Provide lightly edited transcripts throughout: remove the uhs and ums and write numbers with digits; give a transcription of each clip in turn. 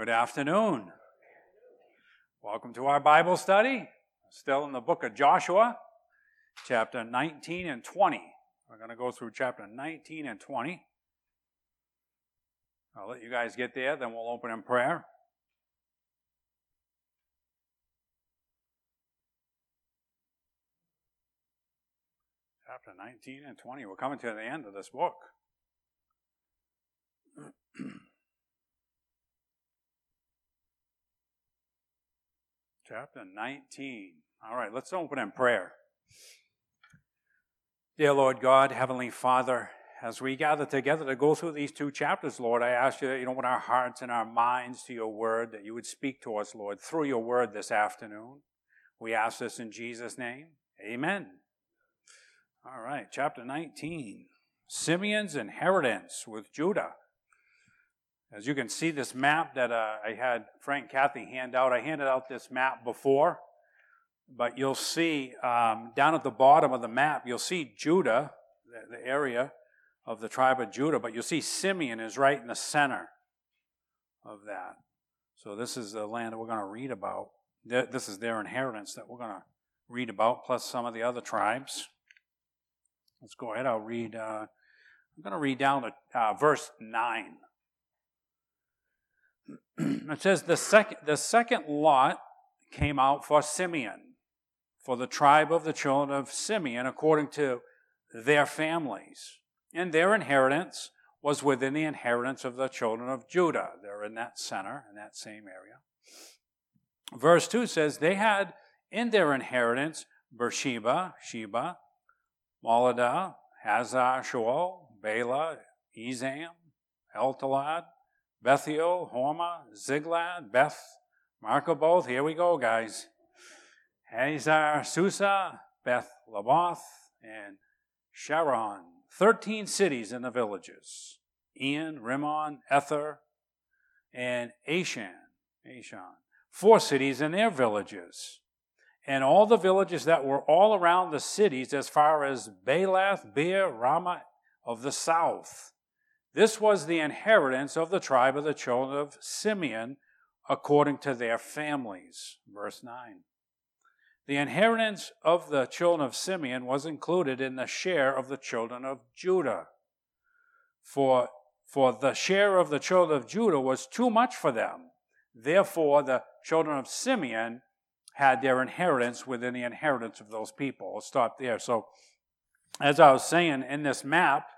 Good afternoon. Welcome to our Bible study. Still in the book of Joshua, chapter 19 and 20. We're going to go through chapter 19 and 20. I'll let you guys get there, then we'll open in prayer. Chapter 19 and 20. We're coming to the end of this book. Chapter 19. All right, let's open in prayer. Dear Lord God, Heavenly Father, as we gather together to go through these two chapters, Lord, I ask you that you open our hearts and our minds to your word, that you would speak to us, Lord, through your word this afternoon. We ask this in Jesus' name. Amen. All right, chapter 19. Simeon's inheritance with Judah. As you can see, this map that I had Frank and Kathy hand out, I handed out this map before, but you'll see down at the bottom of the map, you'll see Judah, the area of the tribe of Judah, but you'll see Simeon is right in the center of that. So this is the land that we're going to read about. This is their inheritance that we're going to read about, plus some of the other tribes. Let's go ahead. I'm going to read down to verse 9. It says, the second lot came out for Simeon, for the tribe of the children of Simeon, according to their families. And their inheritance was within the inheritance of the children of Judah. They're in that center, in that same area. Verse 2 says, they had in their inheritance Beersheba, Sheba, Moladah, Hazar, Shual, Bela, Ezam, Eltalad, Bethiel, Hormah, Ziklag, Beth, Markaboth, here we go, guys. Hazar, Susa, Beth Labath, and Sharon. 13 cities in the villages. Ian, Rimmon, Ether, and Ashan. 4 cities in their villages. And all the villages that were all around the cities as far as Baalath, Beer, Ramah of the south. This was the inheritance of the tribe of the children of Simeon according to their families. Verse 9. The inheritance of the children of Simeon was included in the share of the children of Judah. For the share of the children of Judah was too much for them. Therefore, the children of Simeon had their inheritance within the inheritance of those people. We'll stop there. So, as I was saying, in this map,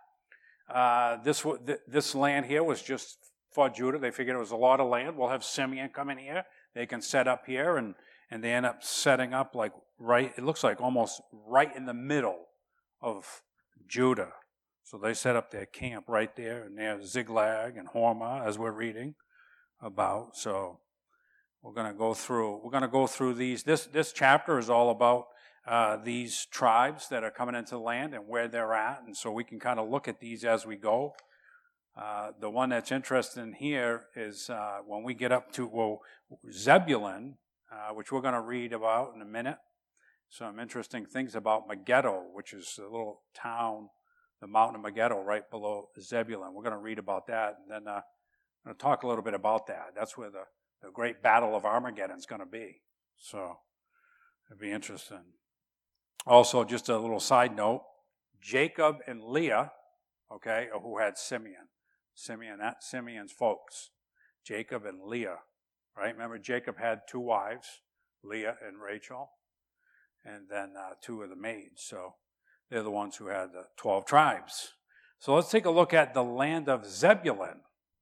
this land here was just for Judah. They figured it was a lot of land. We'll have Simeon come in here. They can set up here, and they end up setting up like right, it looks like almost right in the middle of Judah. So they set up their camp right there, and there's Ziklag and Hormah, as we're reading about. So we're going to go through these. This chapter is all about these tribes that are coming into the land and where they're at, and so we can kind of look at these as we go. The one that's interesting here is when we get up to Zebulun, which we're going to read about in a minute. Some interesting things about Megiddo, which is a little town, the mountain of Megiddo, right below Zebulun. We're going to read about that, and then I'm going to talk a little bit about that. That's where the great battle of Armageddon is going to be. So it'll be interesting. Also, just a little side note, Jacob and Leah, okay, who had Simeon. That's Simeon's folks. Jacob and Leah, right? Remember, Jacob had 2 wives, Leah and Rachel, and then 2 of the maids. So they're the ones who had the 12 tribes. So let's take a look at the land of Zebulun.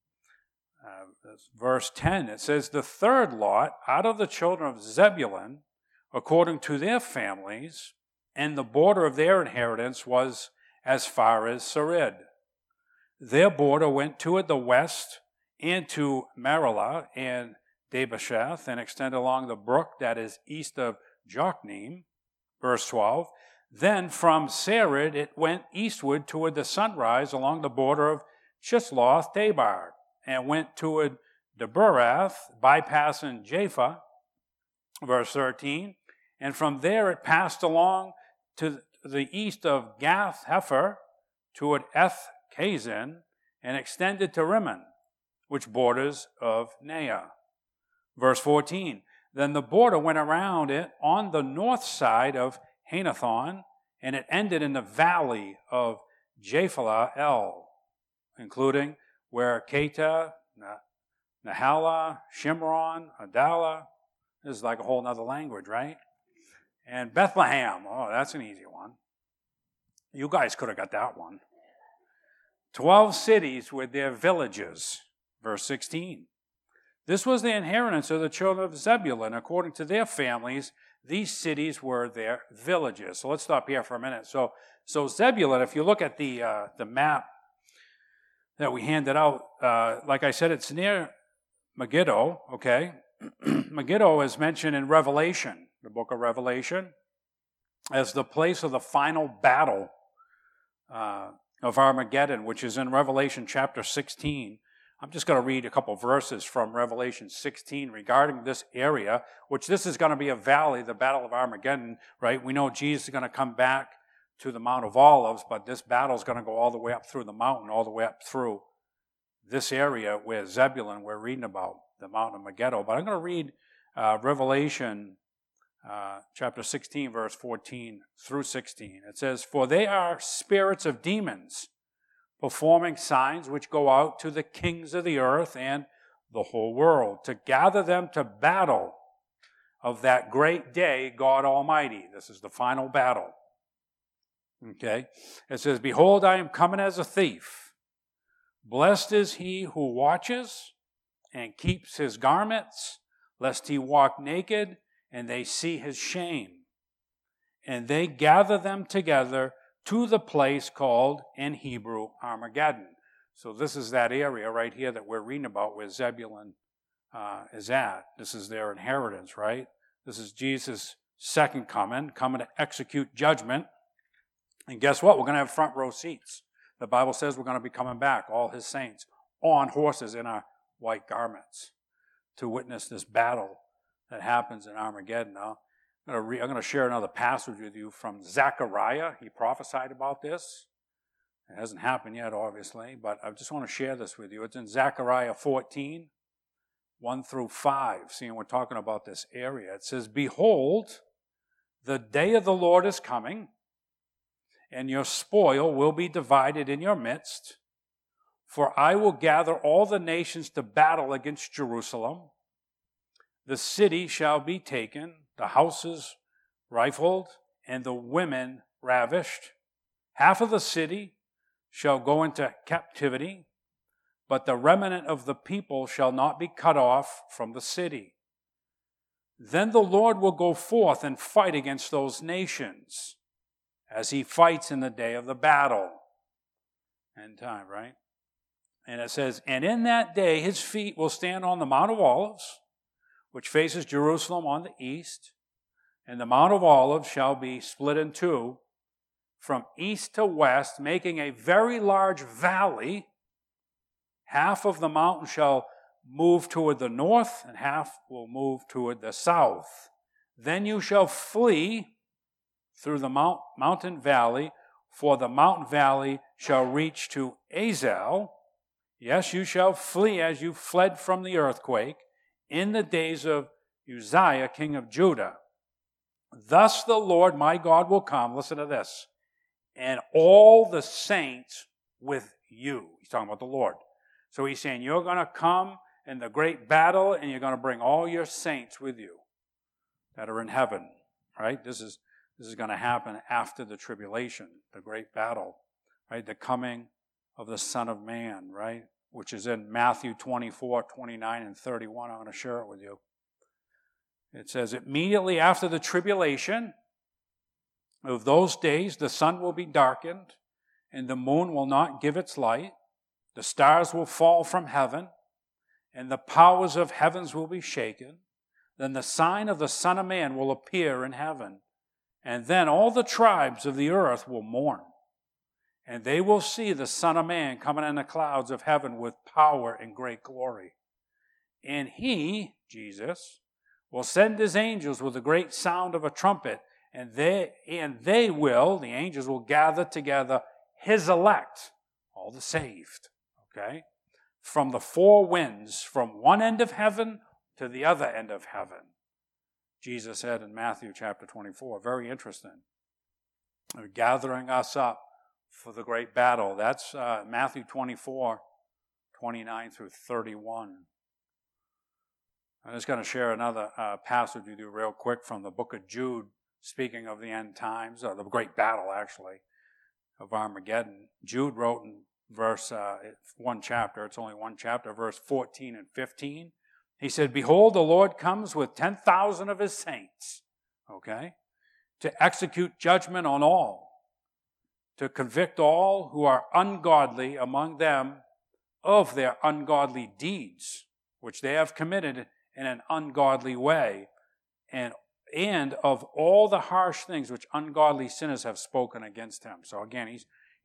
Verse 10, it says, the third lot out of the children of Zebulun, according to their families, and the border of their inheritance was as far as Sarid. Their border went toward the west and to Maralah and Dabasheth, and extended along the brook that is east of Jokneam. Verse 12. Then from Sarid it went eastward toward the sunrise along the border of Chisloth Tabar, and went toward Deberath, bypassing Japha. Verse 13. And from there it passed along to the east of Gath Hefer toward Eth Kazin, and extended to Rimmon. which borders of Neah. Verse 14, then the border went around it on the north side of Hanathon, and it ended in the valley of Japhala-el, including where Ketah, Nahala, Shimron, Adalah, this is like a whole other language, right? And Bethlehem, oh, that's an easy one. You guys could have got that one. 12 cities with their villages. Verse 16. This was the inheritance of the children of Zebulun. According to their families, these cities were their villages. So let's stop here for a minute. So Zebulun, if you look at the map that we handed out, like I said, it's near Megiddo, okay? Megiddo is mentioned in Revelation, the book of Revelation, as the place of the final battle of Armageddon, which is in Revelation chapter 16. I'm just going to read a couple verses from Revelation 16 regarding this area, which this is going to be a valley, the Battle of Armageddon, right? We know Jesus is going to come back to the Mount of Olives, but this battle is going to go all the way up through the mountain, all the way up through this area where Zebulun, we're reading about the mountain of Megiddo. But I'm going to read Revelation chapter 16, verse 14 through 16. It says, for they are spirits of demons, performing signs which go out to the kings of the earth and the whole world, to gather them to battle of that great day, God Almighty. This is the final battle. Okay? It says, behold, I am coming as a thief. Blessed is he who watches and keeps his garments, lest he walk naked and they see his shame. And they gather them together to the place called in Hebrew Armageddon. So this is that area right here that we're reading about where Zebulun is at. This is their inheritance, right? This is Jesus' second coming to execute judgment. And guess what? We're going to have front row seats. The Bible says we're going to be coming back, all his saints, on horses in our white garments to witness this battle that happens in Armageddon. Now, I'm going to share another passage with you from Zechariah. He prophesied about this. It hasn't happened yet, obviously, but I just want to share this with you. It's in Zechariah 14, 1 through 5. Seeing we're talking about this area. It says, behold, the day of the Lord is coming, and your spoil will be divided in your midst. For I will gather all the nations to battle against Jerusalem. The city shall be taken, the houses rifled, and the women ravished. Half of the city shall go into captivity, but the remnant of the people shall not be cut off from the city. Then the Lord will go forth and fight against those nations, as he fights in the day of the battle. End time, right? And it says, and in that day his feet will stand on the Mount of Olives, which faces Jerusalem on the east, and the Mount of Olives shall be split in two from east to west, making a very large valley. Half of the mountain shall move toward the north, and half will move toward the south. Then you shall flee through the mountain valley, for the mountain valley shall reach to Azal. Yes, you shall flee as you fled from the earthquake in the days of Uzziah, king of Judah. Thus the Lord my God will come, listen to this, and all the saints with you. He's talking about the Lord. So he's saying, you're going to come in the great battle, and you're going to bring all your saints with you that are in heaven, right? This is going to happen after the tribulation, the great battle, right? The coming of the Son of Man, right? Which is in Matthew 24, 29, and 31. I'm going to share it with you. It says, immediately after the tribulation of those days, the sun will be darkened, and the moon will not give its light. The stars will fall from heaven, and the powers of heavens will be shaken. Then the sign of the Son of Man will appear in heaven. And then all the tribes of the earth will mourn. And they will see the Son of Man coming in the clouds of heaven with power and great glory. And he, Jesus, will send his angels with a great sound of a trumpet, and they will, the angels will gather together his elect, all the saved, okay, from the four winds, from one end of heaven to the other end of heaven. Jesus said in Matthew chapter 24. Very interesting. They're gathering us up for the great battle. That's Matthew 24, 29 through 31. I'm just going to share another passage with you real quick from the book of Jude, speaking of the end times, the great battle, actually, of Armageddon. Jude wrote in one chapter, it's only one chapter, verse 14 and 15. He said, "Behold, the Lord comes with 10,000 of his saints," okay, "to execute judgment on all, to convict all who are ungodly among them of their ungodly deeds, which they have committed in an ungodly way, and of all the harsh things which ungodly sinners have spoken against him." So again,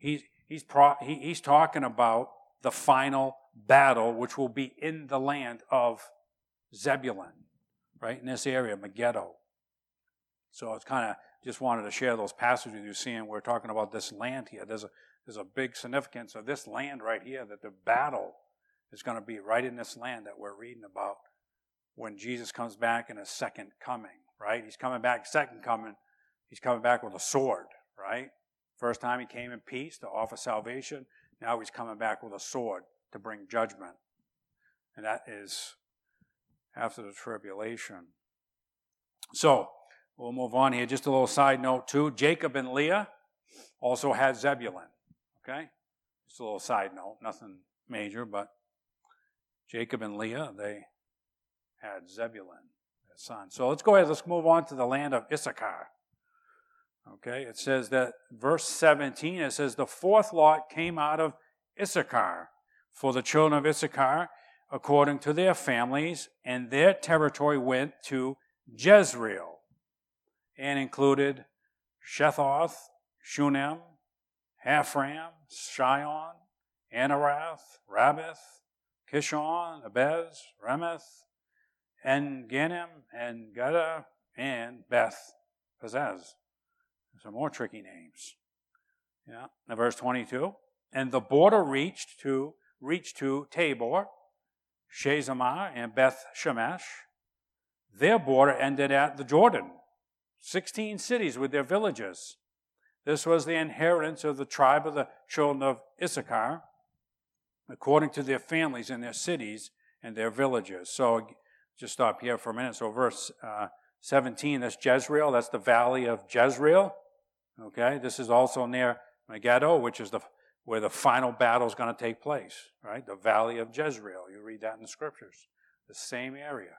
he's talking about the final battle, which will be in the land of Zebulun, right in this area, Megiddo. So it's kind of just wanted to share those passages with you, seeing we're talking about this land here. There's a big significance of this land right here, that the battle is going to be right in this land that we're reading about when Jesus comes back in his second coming, right? He's coming back, second coming, he's coming back with a sword, right? First time he came in peace to offer salvation. Now he's coming back with a sword to bring judgment. And that is after the tribulation. So, we'll move on here. Just a little side note too. Jacob and Leah also had Zebulun, okay? Just a little side note, nothing major, but Jacob and Leah, they had Zebulun, their son. So let's go ahead, let's move on to the land of Issachar. Okay, it says that, verse 17, it says, "The fourth lot came out of Issachar, for the children of Issachar, according to their families, and their territory went to Jezreel, and included Shethoth, Shunem, Haphram, Shion, Anarath, Rabbith, Kishon, Abez, Remeth, En-Ganim, and Gada, and Beth Pazez." Some more tricky names. Yeah. Now, verse 22. "And the border reached to Tabor, Shazamah, and Beth Shemesh. Their border ended at the Jordan. 16 cities with their villages. This was the inheritance of the tribe of the children of Issachar, according to their families and their cities and their villages." So just stop here for a minute. So verse 17, that's Jezreel. That's the valley of Jezreel. Okay, this is also near Megiddo, which is where the final battle is going to take place, right? The valley of Jezreel. You read that in the scriptures. The same area.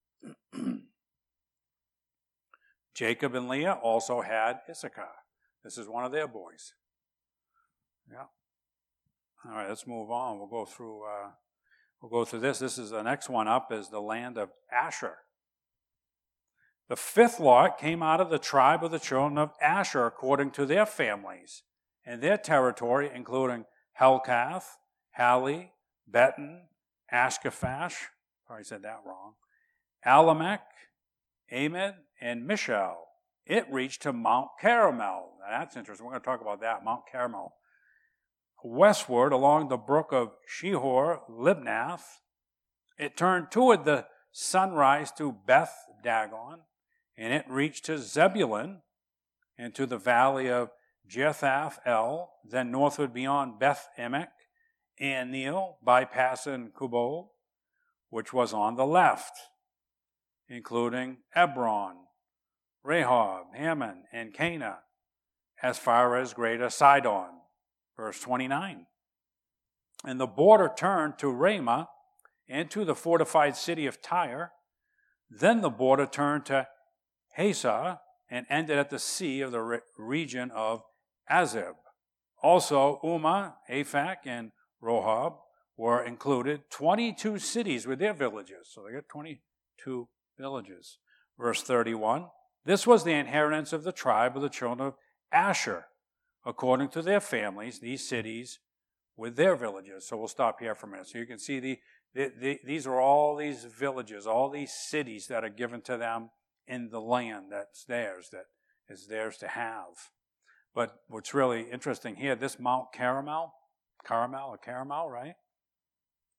Jacob and Leah also had Issachar. This is one of their boys. Yeah. All right, let's move on. We'll go through this. This is the next one up, is the land of Asher. "The fifth lot came out of the tribe of the children of Asher, according to their families, and their territory, including Helkath, Hali, Beton, Ashkephash," probably said that wrong, "Alamech, Amid, and Mishal. It reached to Mount Carmel." Now that's interesting. We're going to talk about that, Mount Carmel. "Westward along the brook of Shihor, Libnath. It turned toward the sunrise to Beth Dagon, and it reached to Zebulun and to the valley of Jethath El, then northward beyond Beth Emek and Neel, bypassing Kubol, which was on the left, including Ebron, Rehob, Hammon, and Cana, as far as Greater Sidon." Verse 29. "And the border turned to Ramah and to the fortified city of Tyre. Then the border turned to Hazah and ended at the sea of the region of Azib. Also, Ummah, Aphek, and Rohab were included, 22 cities with their villages." So they got 22 villages. Verse 31. "This was the inheritance of the tribe of the children of Asher, according to their families, these cities with their villages." So we'll stop here for a minute. So you can see these are all these villages, all these cities that are given to them in the land that's theirs, that is theirs to have. But what's really interesting here, this Mount Carmel, right?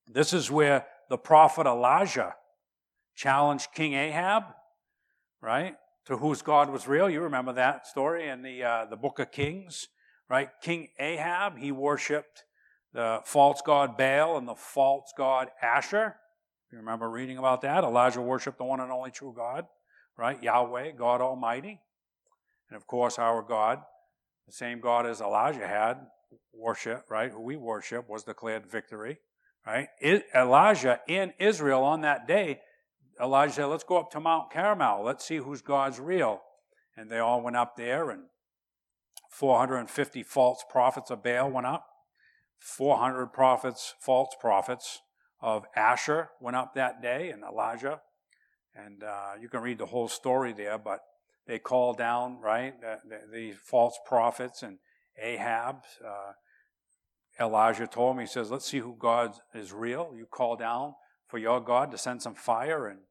This is where the prophet Elijah challenged King Ahab, right, to whose God was real. You remember that story in the book of Kings, right? King Ahab, he worshipped the false god Baal and the false god Asher. You remember reading about that? Elijah worshipped the one and only true God, right? Yahweh, God Almighty. And of course, our God, the same God as Elijah had, worship, right? Who we worship, was declared victory, right? Elijah in Israel on that day, Elijah said, let's go up to Mount Carmel. Let's see whose God's real. And they all went up there, and 450 false prophets of Baal went up. 400 false prophets of Asher went up that day, and Elijah. And you can read the whole story there, but they called down, right, the false prophets and Ahab. Elijah told him, he says, let's see who God is real. You call down for your God to send some fire and,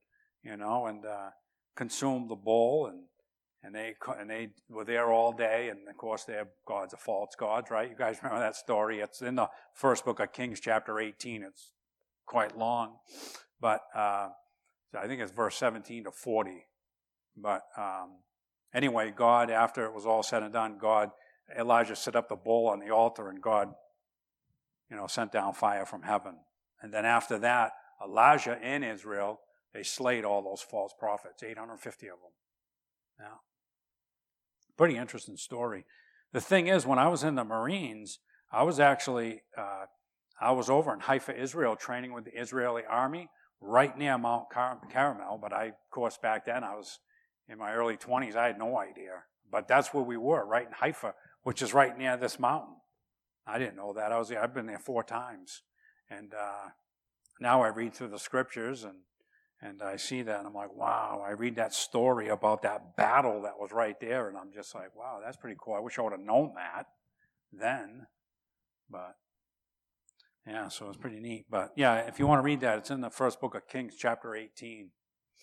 consume the bull. And they were there all day. And, of course, their gods are false gods, right? You guys remember that story? It's in the first book of Kings, chapter 18. It's quite long. But I think it's verse 17 to 40. But anyway, God, after it was all said and done, Elijah set up the bull on the altar, and God, sent down fire from heaven. And then after that, Elijah in Israel, they slayed all those false prophets, 850 of them. Yeah. Pretty interesting story. The thing is, when I was in the Marines, I was actually, I was over in Haifa, Israel, training with the Israeli army, right near Mount Carmel. But of course, back then, I was in my early 20s. I had no idea. But that's where we were, right in Haifa, which is right near this mountain. I didn't know that. I've been there 4 times. And now I read through the scriptures, and I see that, and I'm like, wow, I read that story about that battle that was right there, and I'm just like, wow, that's pretty cool. I wish I would have known that then. But, yeah, so it's pretty neat. But, yeah, if you want to read that, it's in the first book of Kings, chapter 18.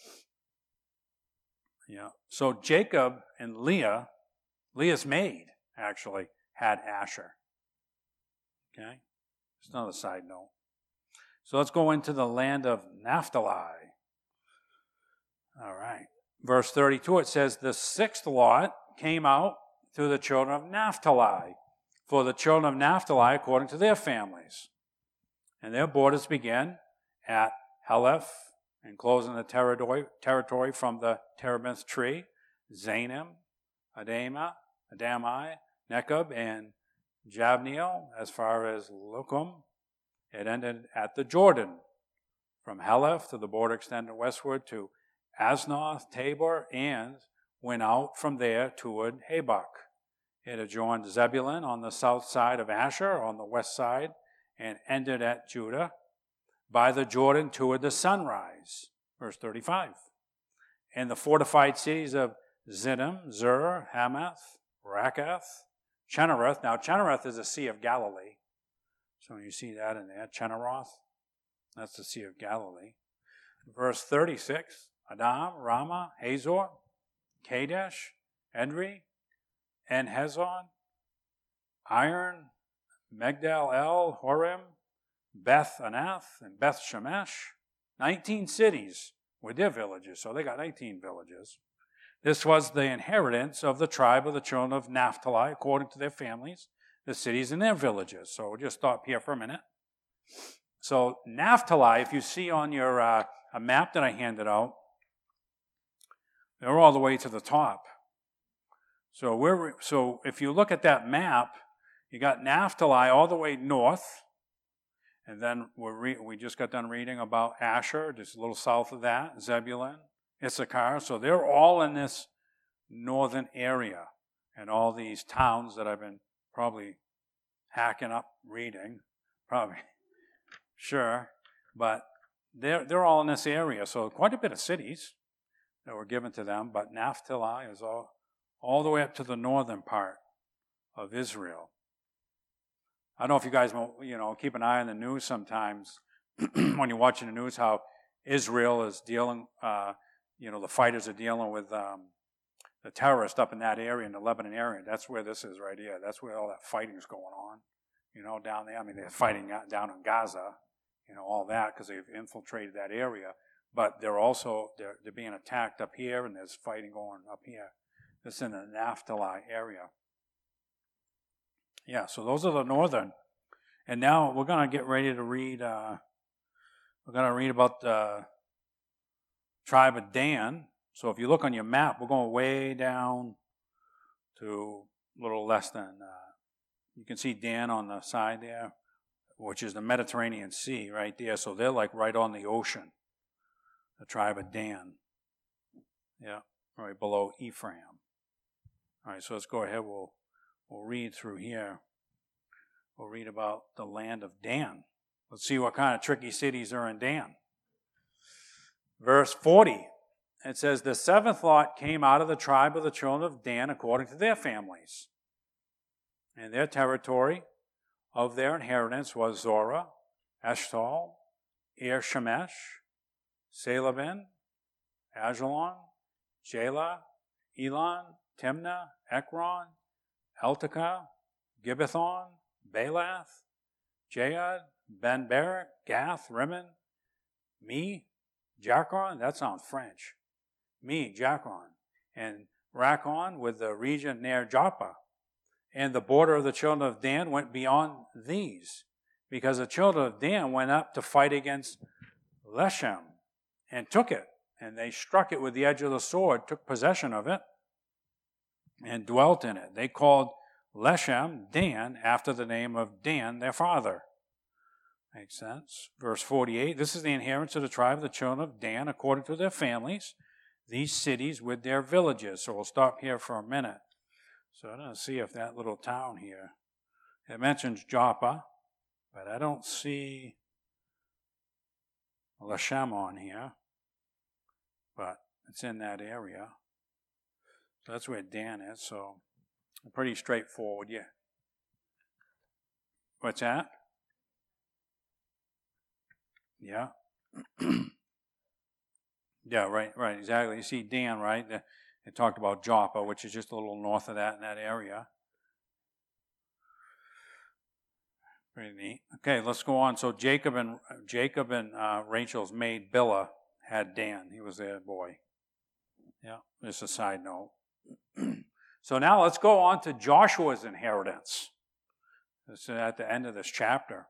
Yeah. So Jacob and Leah's maid, actually, had Asher. Okay? Just another side note. So let's go into the land of Naphtali. All right. Verse 32, it says, the 6th lot came out to the children of Naphtali, for the children of Naphtali according to their families. And their borders began at Heleph, enclosing the territory from the terebinth tree, Zanim, Adami, Nekab, and Jabneel, as far as Lukum. It ended at the Jordan. From Heleph to the border extended westward to Asnoth, Tabor, and went out from there toward Habak. It adjoined Zebulun on the south side of Asher, on the west side, and ended at Judah, by the Jordan toward the sunrise. Verse 35. And the fortified cities of Ziddim, Zur, Hamath, Rakath, Chenerath. Now, Chenerath is the Sea of Galilee. So you see that in there, Cheneroth. That's the Sea of Galilee. Verse 36. Adam, Ramah, Hazor, Kadesh, Edrei, En Hezon, Iron, Migdal El, Horem, Beth Anath, and Beth Shemesh. 19 cities with their villages, so they got 18 villages. This was the inheritance of the tribe of the children of Naphtali, according to their families, the cities and their villages. So we'll just stop here for a minute. So Naphtali, if you see on your a map that I handed out, they're all the way to the top. So if you look at that map, you got Naphtali all the way north, and then we just got done reading about Asher, just a little south of that, Zebulun, Issachar. So they're all in this northern area, and all these towns that I've been probably hacking up reading, probably, sure, but they're all in this area. So quite a bit of cities that were given to them, but Naphtali is all the way up to the northern part of Israel. I don't know if you guys, keep an eye on the news sometimes when you're watching the news, how Israel is dealing, the fighters are dealing with the terrorists up in that area, in the Lebanon area. That's where this is right here. That's where all that fighting is going on, down there. I mean, they're fighting down in Gaza, all that, because they've infiltrated that area. But they're being attacked up here, and there's fighting going up here. This is in the Naphtali area. Yeah, so those are the northern. And now we're going to get ready to read. We're going to read about the tribe of Dan. So if you look on your map, we're going way down to a little less than. You can see Dan on the side there, which is the Mediterranean Sea right there. So they're like right on the ocean. The tribe of Dan. Yeah, right below Ephraim. All right, so let's go ahead. We'll read through here. We'll read about the land of Dan. Let's see what kind of tricky cities are in Dan. Verse 40, it says, the seventh lot came out of the tribe of the children of Dan according to their families. And their territory of their inheritance was Zorah, Eshtaol, Ir-Shemesh, Salabin, Ajalon, Jalah, Elon, Timnah, Ekron, Eltekah, Gibbethon, Baalath, Jaad, Ben-Berak, Gath, Rimmon, Me, Jakron, that sounds French. Me, Jakron, and Rakon with the region near Joppa. And the border of the children of Dan went beyond these, because the children of Dan went up to fight against Leshem and took it. And they struck it with the edge of the sword, took possession of it, and dwelt in it. They called Leshem Dan after the name of Dan, their father. Makes sense. Verse 48, this is the inheritance of the tribe of the children of Dan according to their families, these cities with their villages. So we'll stop here for a minute. So I'm going to see if that little town here, it mentions Joppa, but I don't see Leshem on here, but it's in that area. So that's where Dan is, so pretty straightforward, yeah. What's that? Yeah. Yeah, right, exactly. You see Dan, right? They talked about Joppa, which is just a little north of that in that area. Pretty neat. Okay, let's go on. So Jacob and Rachel's maid Bilhah had Dan. He was their boy. Yeah, just a side note. So now let's go on to Joshua's inheritance. This is at the end of this chapter.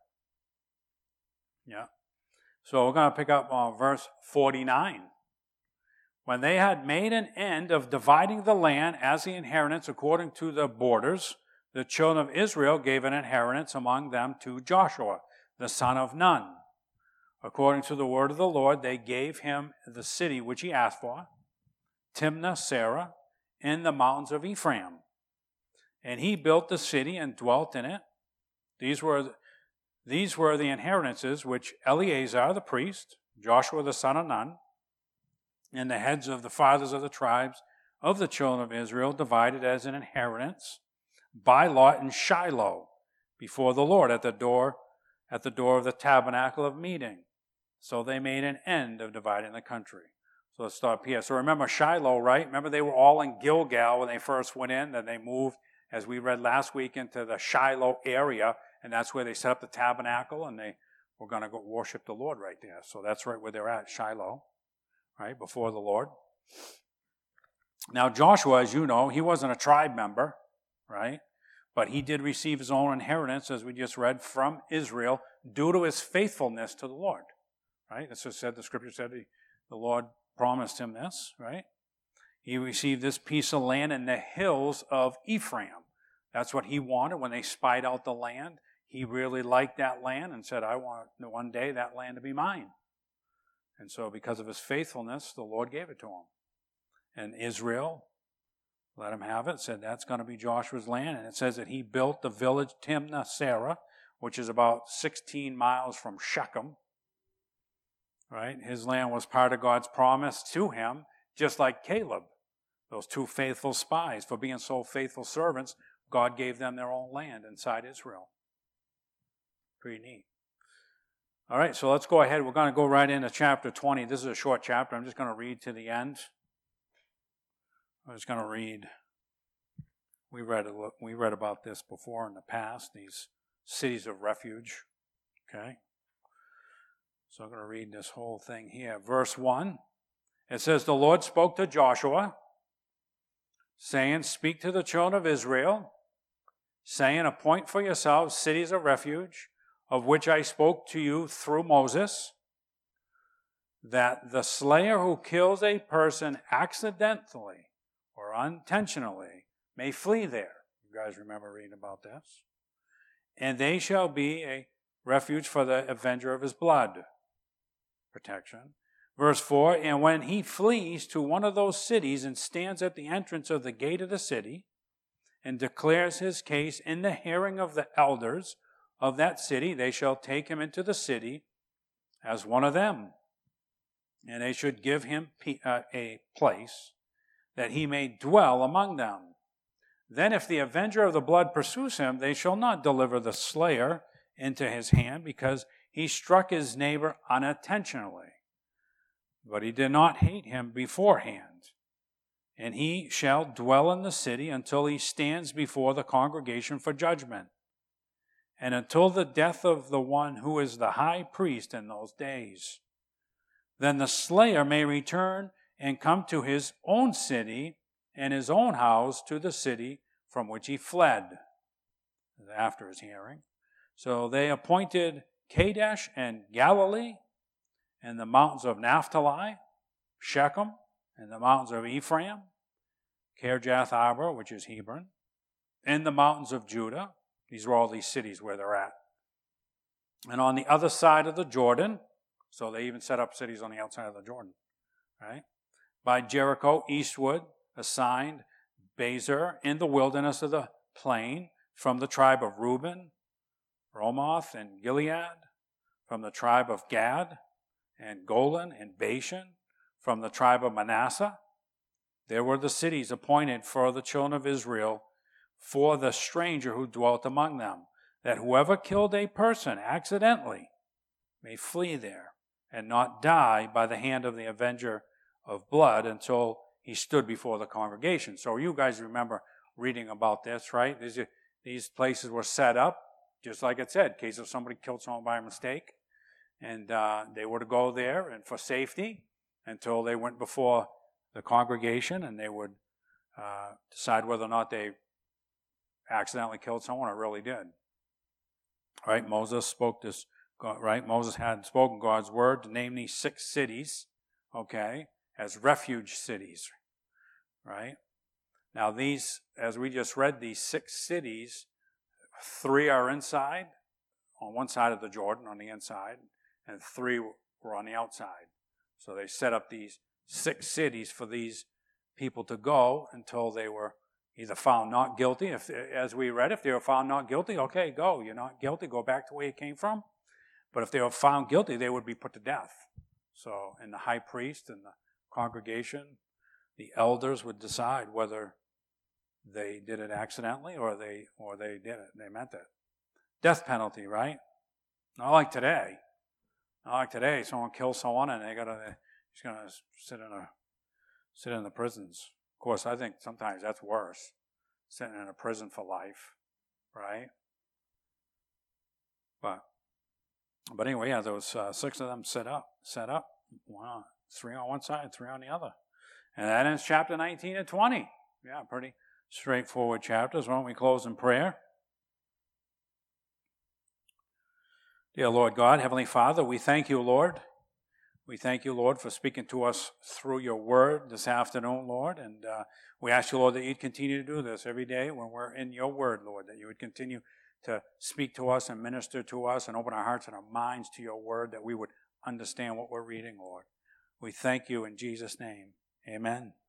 Yeah. So we're going to pick up on verse 49. When they had made an end of dividing the land as the inheritance according to the borders, the children of Israel gave an inheritance among them to Joshua, the son of Nun. According to the word of the Lord, they gave him the city which he asked for, Timnath-Serah, in the mountains of Ephraim. And he built the city and dwelt in it. These were the inheritances which Eleazar the priest, Joshua the son of Nun, and the heads of the fathers of the tribes of the children of Israel divided as an inheritance by lot in Shiloh before the Lord at the door of the tabernacle of meeting. So they made an end of dividing the country. So let's stop here. So remember Shiloh, right? Remember they were all in Gilgal when they first went in, then they moved, as we read last week, into the Shiloh area, and that's where they set up the tabernacle, and they were going to go worship the Lord right there. So that's right where they're at, Shiloh, right, before the Lord. Now Joshua, as you know, he wasn't a tribe member, right? But he did receive his own inheritance, as we just read, from Israel due to his faithfulness to the Lord, right? That's what said, the scripture said the Lord promised him this, right? He received this piece of land in the hills of Ephraim. That's what he wanted when they spied out the land. He really liked that land and said, I want one day that land to be mine. And so because of his faithfulness, the Lord gave it to him. And Israel let him have it, said that's going to be Joshua's land. And it says that he built the village Timnath-Serah, which is about 16 miles from Shechem. Right? His land was part of God's promise to him, just like Caleb. Those two faithful spies, for being so faithful servants, God gave them their own land inside Israel. Pretty neat. All right, so let's go ahead. We're going to go right into chapter 20. This is a short chapter. I'm just going to read to the end. I'm just going to read. We read about this before in the past, these cities of refuge. Okay? So I'm going to read this whole thing here. Verse 1, it says, the Lord spoke to Joshua, saying, speak to the children of Israel, saying, appoint for yourselves cities of refuge, of which I spoke to you through Moses, that the slayer who kills a person accidentally or unintentionally may flee there. You guys remember reading about this? And they shall be a refuge for the avenger of his blood. Protection. Verse 4, and when he flees to one of those cities and stands at the entrance of the gate of the city and declares his case in the hearing of the elders of that city, they shall take him into the city as one of them. And they should give him a place that he may dwell among them. Then if the avenger of the blood pursues him, they shall not deliver the slayer into his hand, because he struck his neighbor unintentionally. But he did not hate him beforehand. And he shall dwell in the city until he stands before the congregation for judgment, and until the death of the one who is the high priest in those days. Then the slayer may return and come to his own city, and his own house to the city from which he fled after his hearing. So they appointed Kadesh and Galilee, and the mountains of Naphtali, Shechem, and the mountains of Ephraim, Kirjath Arbor, which is Hebron, and the mountains of Judah. These are all these cities where they're at. And on the other side of the Jordan, so they even set up cities on the outside of the Jordan, right? By Jericho, eastward, assigned Bezer in the wilderness of the plain, from the tribe of Reuben, Ramoth and Gilead, from the tribe of Gad, and Golan and Bashan, from the tribe of Manasseh. There were the cities appointed for the children of Israel, for the stranger who dwelt among them, that whoever killed a person accidentally may flee there, and not die by the hand of the avenger of blood until he stood before the congregation. So you guys remember reading about this, right? These places were set up, just like it said, in case if somebody killed someone by mistake. And they were to go there and for safety until they went before the congregation, and they would decide whether or not they accidentally killed someone or really did. Right? Moses spoke this, right? Moses had spoken God's word to name these 6 cities, okay, as refuge cities, right? Now these, as we just read, these 6 cities, 3 are inside, on one side of the Jordan, on the inside, and 3 were on the outside. So they set up these 6 cities for these people to go until they were either found not guilty. If, as we read, if they were found not guilty, okay, go. You're not guilty, go back to where you came from. But if they were found guilty, they would be put to death. So, and the high priest and the congregation, the elders would decide whether they did it accidentally or they did it. They meant it. Death penalty, right? Not like today. Not like today. Someone kills someone and he's gonna sit in the prisons. Of course, I think sometimes that's worse, sitting in a prison for life, right? But anyway, yeah, those 6 of them set up. Wow, 3 on one side, 3 on the other. And that ends chapter 19 and 20. Yeah, pretty straightforward chapters. Why don't we close in prayer? Dear Lord God, Heavenly Father, we thank you, Lord. We thank you, Lord, for speaking to us through your word this afternoon, Lord. And we ask you, Lord, that you'd continue to do this every day when we're in your word, Lord, that you would continue to speak to us and minister to us and open our hearts and our minds to your word, that we would understand what we're reading, Lord. We thank you in Jesus' name. Amen.